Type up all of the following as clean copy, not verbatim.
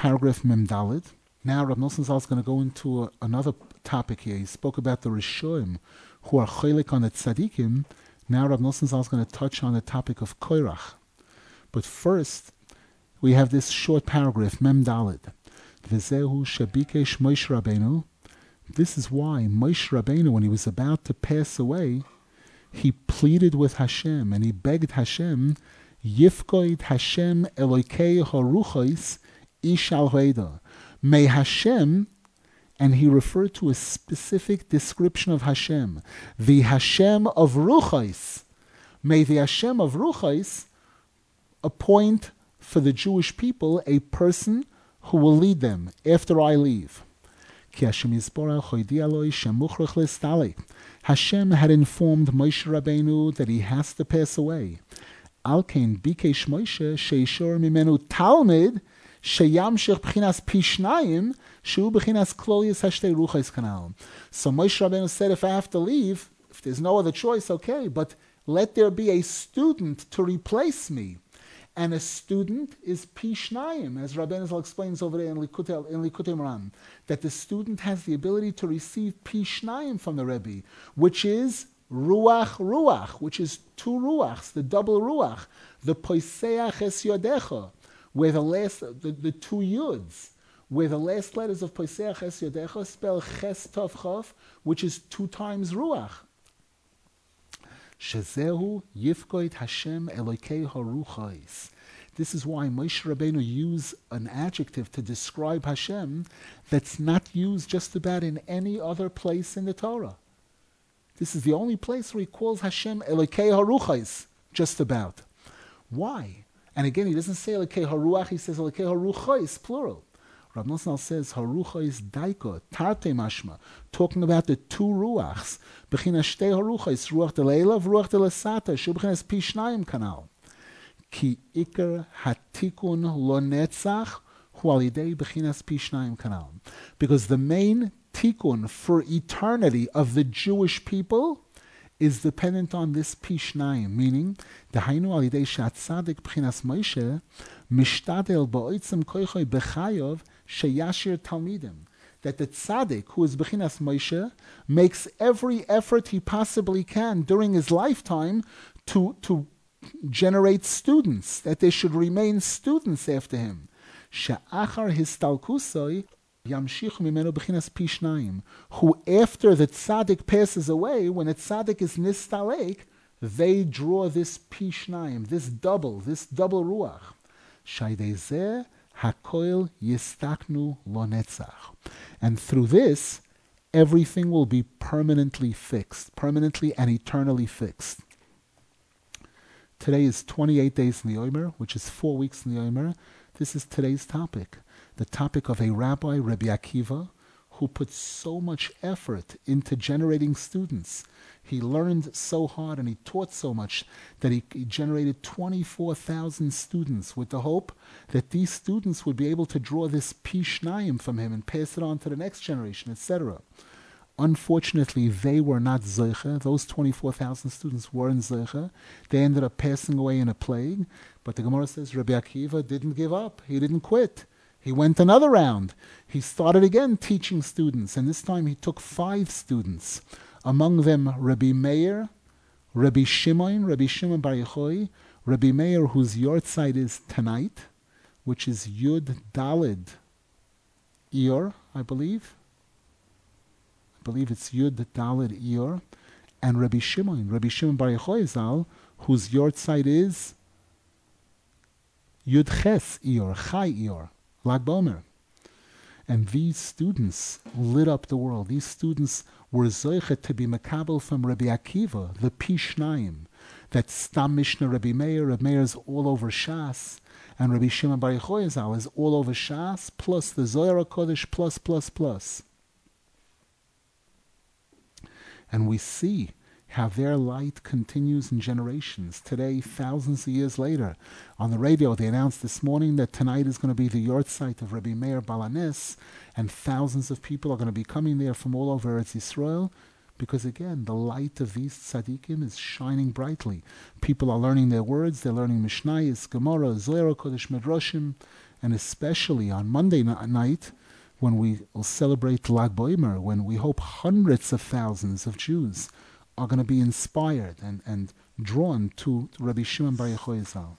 paragraph Mem Daled. Now Rav Nosson Zal is going to go into another topic here. He spoke about the Rishoim who are cholik on the tzaddikim. Now Rav Nosson Zal is going to touch on the topic of Koirach. But first, we have this short paragraph, Mem Daled. V'zehu shebikesh Moshe Rabbeinu. This is why Moshe Rabbeinu, when he was about to pass away, he pleaded with Hashem and he begged Hashem, Yifkoid Hashem Elokei Haruchos Ish al Hoeda. May Hashem, and he referred to a specific description of Hashem, the Hashem of Ruchos. May the Hashem of Ruchos appoint for the Jewish people a person who will lead them after I leave. Hashem had informed Moshe Rabbeinu that he has to pass away. Alkein bikesh Moshe sheishor mimenu talmid sheyamshich b'chinas pishnayim shu b'chinas klolius hashtei ruchos kanal. So Moshe Rabbeinu said, if I have to leave, if there's no other choice, okay, but let there be a student to replace me. And a student is Pishnayim, as Rabbeinu Zal explains over there in Likutei Moharan, that the student has the ability to receive Pishnayim from the Rebbe, which is Ruach, which is two Ruachs, the double Ruach, the Poiseach Es Yodecha, where the two Yuds, where the last letters of Poiseach Es Yodecha spell Ches Tov Chof, which is 2 times Ruach. Shezehu Yifkoid Hashem Elokei Haruchos. This is why Moshe Rabbeinu used an adjective to describe Hashem that's not used just about in any other place in the Torah. This is the only place where he calls Hashem Elokei Haruchos, just about. Why? And again, he doesn't say Elokei Haruach, he says Elokei Haruchos, plural. Rav Nosson says, Haruchos daiko, tarte mashma, talking about the 2 ruachs, b'chinas shtei haruchos, ruach de leila, ruach de lesata, shu b'chinas pishnayim kanal. Ki ikar hatikun lo netzach, hu alidei b'chinas pishnayim kanal. Because the main tikun for eternity of the Jewish people is dependent on this pishnayim, meaning, dehainu alidei shatzadik b'chinas Moshe, mishtadel ba'oitzem koichoi b'chayov, sheyashir talmidim, that the tzaddik, who is Bechinas Moshe, makes every effort he possibly can during his lifetime to generate students, that they should remain students after him. She'achar histalkusoi yamshich mimenu Bechinas Pishnayim, who after the tzaddik passes away, when a tzaddik is nistalek, they draw this Pishnayim, this double ruach. Shaydei Hakoil yistaknu lo netzach. And through this, everything will be permanently and eternally fixed. Today is 28 days in the Omer, which is 4 weeks in the Omer. This is today's topic, the topic of a rabbi, Rabbi Akiva, who put so much effort into generating students. He learned so hard and he taught so much that he generated 24,000 students with the hope that these students would be able to draw this Pishnayim from him and pass it on to the next generation, etc. Unfortunately, they were not Zeicha. Those 24,000 students weren't Zeicha. They ended up passing away in a plague. But the Gemara says Rabbi Akiva didn't give up. He didn't quit. He went another round. He started again teaching students, and this time he took 5 students. Among them, Rabbi Meir, Rabbi Shimon Bar Yochai, Rabbi Meir, whose yortzeit is tonight, which is Yud Daled Iyar, I believe. I believe it's Yud Daled Iyar. And Rabbi Shimon Bar Yochai Zal, whose yortzeit is Yud Ches Iyar, Chai Iyar, Lag Bomer. And these students lit up the world. These students were zoichet to be makabel from Rabbi Akiva, the Pishnayim, that Stam Mishnah Rabbi Meir is all over Shas, and Rabbi Shimon Bar Yochai Zal is all over Shas, plus the Zohar HaKodesh, plus. And we see how their light continues in generations. Today, thousands of years later, on the radio they announced this morning that tonight is going to be the yortzeit of Rabbi Meir Baal HaNes, and thousands of people are going to be coming there from all over Eretz Yisrael, because again, the light of these tzaddikim is shining brightly. People are learning their words, they're learning Mishnayos, Gemara, Zohar HaKodesh, Midrashim, and especially on Monday night, when we will celebrate Lag Boimer, when we hope hundreds of thousands of Jews are going to be inspired and drawn to Rabbi Shimon Bar Yochai Zal.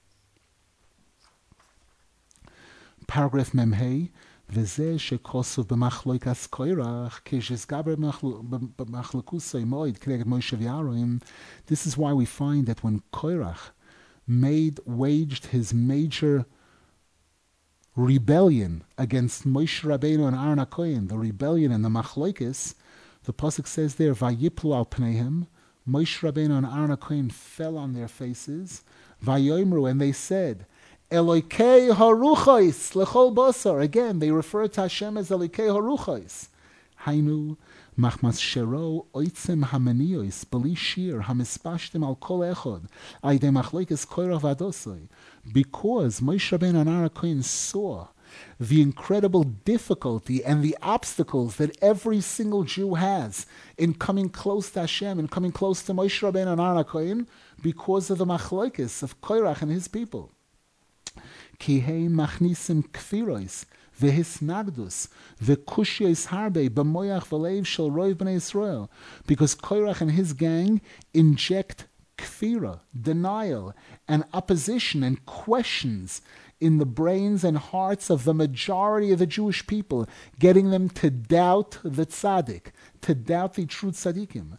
Paragraph Memhei, וזה שכוסף במחלוקת קורח, כשסגבר במחלוקוסי מועד כנגד מוישה ויארון, this is why we find that when Korach waged his major rebellion against Moshe Rabbeinu and Aaron HaKohen, the rebellion and the machlokes, the pasuk says there, Vayiplu al pneihem, Moshe Rabbeinu and Aaron HaKohen fell on their faces, Vayoimru, and they said, Elokei haruchos lechol basar. Again, they refer to Hashem as Elokei haruchos. Hainu machmas shero oitzim hamanios beli shir hamispashtim al kol echod aydei machlokes Korach v'adosai. Because Moshe Rabbeinu and Aaron HaKohen saw the incredible difficulty and the obstacles that every single Jew has in coming close to Hashem and coming close to Moshe Rabbeinu and Aaron HaKohen because of the machlokes of Korach and his people. Ki hei machnisim kfiros vehisnagdus vekushiyos harbe b'moyach v'leiv shel roiv b'nei Yisrael, because Korach and his gang inject kfira, denial, and opposition and questions in the brains and hearts of the majority of the Jewish people, getting them to doubt the tzaddik, to doubt the true tzaddikim,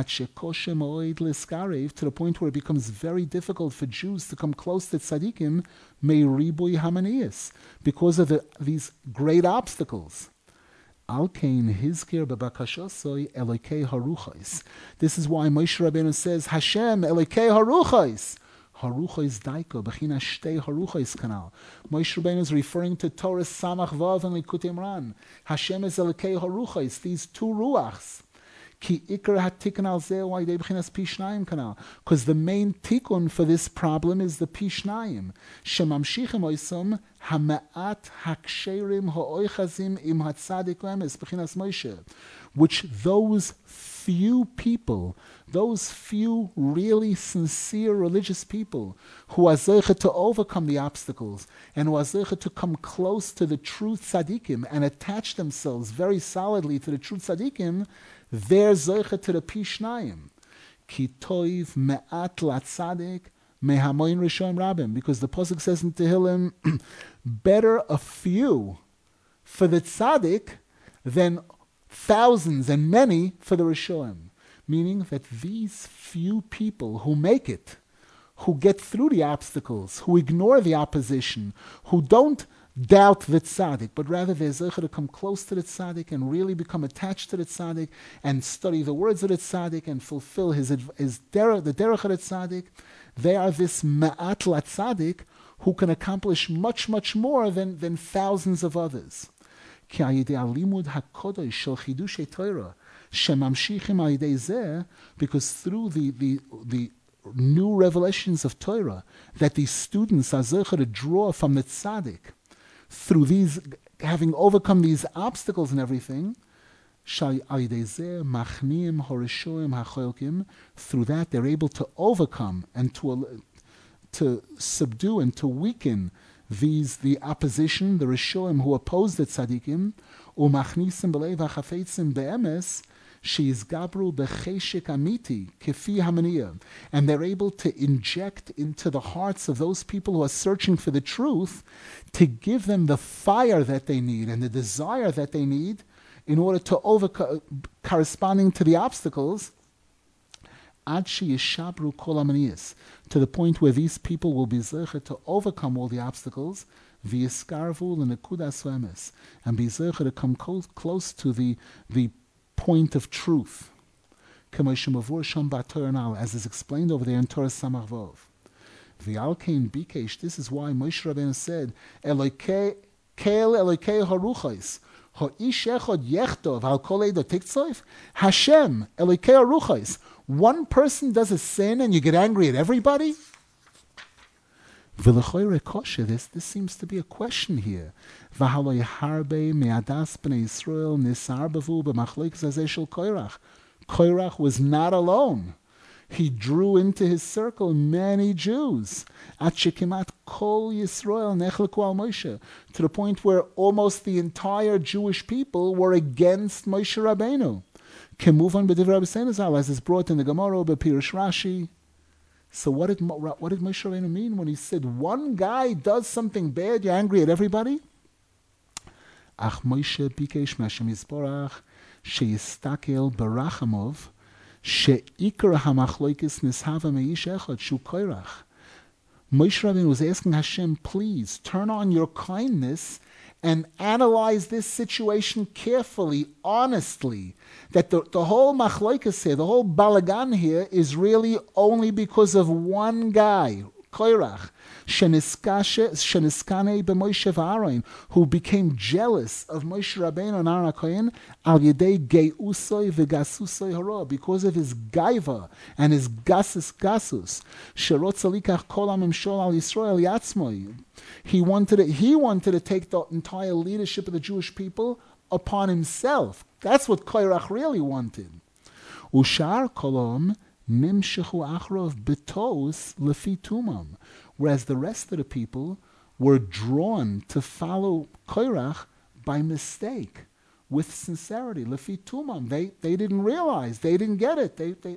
to the point where it becomes very difficult for Jews to come close to tzaddikim, me'ribui hamaniyas, because of these great obstacles. Alkein hizkir b'bakashosoi Elokei haruchos. This is why Moshe Rabbeinu says, Hashem Elokei haruchos. Haruchos daiko, b'china shtei haruchos kanal. Moshe Rabbeinu is referring to Torah Samach Vav and Likutei Moharan. Hashem is Elokei haruchos, these two ruachs. Ki ikar hatikun al zeh wa'idei b'chinas pishnayim kanal. Because the main tikkun for this problem is the pishnayim. Shemamshichim oisum hama'at haksherim ha'oichazim im hatzadik emes b'chinas Moshe. Which those few people, those few really sincere religious people who are zeicha to overcome the obstacles and who are zeicha to come close to the true tzaddikim and attach themselves very solidly to the true tzaddikim, they're zeicha to the pishnayim. Ki toiv me'at latzadik mehamoin rishon rabim. Because the pasuk says in Tehillim, better a few for the tzaddik than thousands and many for the Rishonim. Meaning that these few people who make it, who get through the obstacles, who ignore the opposition, who don't doubt the tzaddik, but rather they're zeicha to come close to the tzaddik and really become attached to the tzaddik and study the words of the tzaddik and fulfill the derech of the tzaddik, they are this ma'at latzadik who can accomplish much, much more than thousands of others. Because through the new revelations of Torah that these students are zeicha to draw from the tzaddik, through these, having overcome these obstacles and everything, through that they're able to overcome and to subdue and to weaken the opposition, the Rishoim who oppose the tzaddikim, umachnisim b'leiv hachafetzim be'emes sheizgabru b'cheshek amiti kefi hamaniya, and they're able to inject into the hearts of those people who are searching for the truth, to give them the fire that they need and the desire that they need in order to overcome, corresponding to the obstacles, ad sheyishabru kol hamaniyos, to the point where these people will be zeicha to overcome all the obstacles, v'yiskarvu l'nekudas emes, and be zeicha to come close to the point of truth, as is explained over there in Torah Samach Vov. V'alkein bikesh, this is why Moshe Rabbeinu said, Elokei haruchos, ha'ish echad yechtov al kol edo tiktsoif, Hashem, Elokei haruchos. One person does a sin and you get angry at everybody? This seems to be a question here. Korach was not alone. He drew into his circle many Jews. Until Kol Yisrael nechleku al Moshe, to the point where almost the entire Jewish people were against Moshe Rabbeinu. Kemuvan b'divrei Rabbeinu Zal, as is brought in the Gemara, b'Pirush Rashi. So what did Moshe Rabbeinu mean when he said one guy does something bad, you're angry at everybody? Ach Moshe bikesh m'Hashem Yisborach sheyistakel berachamov sheikar hamachloikis nishava meish echad shu koirach. Moshe Rabbeinu was asking Hashem, please turn on your kindness and analyze this situation carefully, honestly, that the whole machloikas here, the whole balagan here, is really only because of one guy, Koirach, sheniskane b'Moshe v'Aaron, who became jealous of Moshe Rabbeinu and Aaron HaKohen, al yedei geusoi v'gasusoi hara, because of his gaiva and his gasus, sherotz alikach kol hamimshol al Yisrael yatzmoi. He wanted to take the entire leadership of the Jewish people upon himself. That's what Koirach really wanted. Ushar kolom nimshechu achrov betos lefi tumam, whereas the rest of the people were drawn to follow Koirach by mistake, with sincerity. Lefi tumam, they didn't realize, they didn't get it.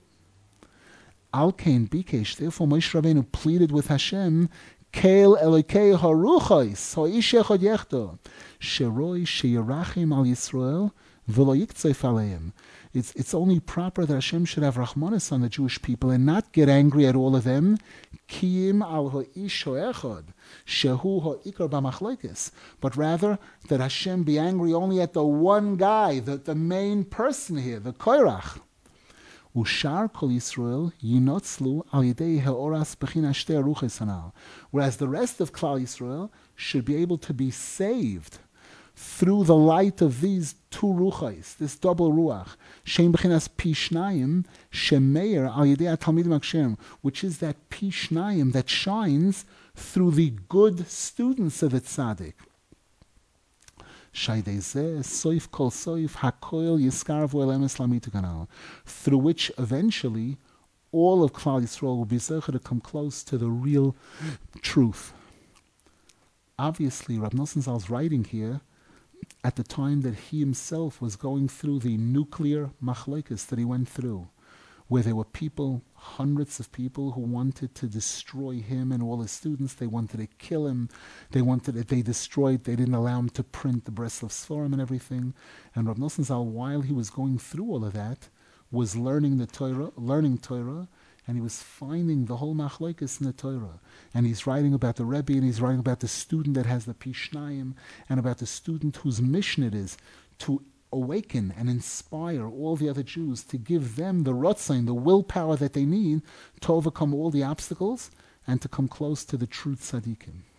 Al kain bikesh, therefore Moshe Rabbeinu pleaded with Hashem, Keil Elokei Haruchos Ha'ish Echad Yechdo Sheroi Sheyirachim Al Yisrael V'lo Yiktzeif Aleim. It's only proper that Hashem should have Rachmanis on the Jewish people and not get angry at all of them. Kiyim Al Ha'ish Ha'echad Shehu Ha'ikar B'Machloikis, but rather that Hashem be angry only at the one guy, the main person here, the Koirach. Ushar kol Yisrael yinotzlu al yedei ha'oras b'china shtei ruches hanal, whereas the rest of Klal Yisrael should be able to be saved through the light of these two ruchos, this double ruach, shem b'chinas pi shnayim shemeir al yedei talmidim akshem, which is that pi shnayim that shines through the good students of the tzaddik. Through which eventually all of Klal Yisrael will be zeicher to come close to the real truth. Obviously, Rab Nosson Zal's writing here at the time that he himself was going through the nuclear machlokes that he went through, where there were people, hundreds of people, who wanted to destroy him and all his students. They wanted to kill him. They didn't allow him to print the Breslov Sforim and everything. And Rav Nosson Zal, while he was going through all of that, was learning Torah, and he was finding the whole machlokes in the Torah. And he's writing about the Rebbe, and he's writing about the student that has the Pishnayim, and about the student whose mission it is to awaken and inspire all the other Jews, to give them the rotzain, the willpower that they need to overcome all the obstacles and to come close to the true tzaddikim.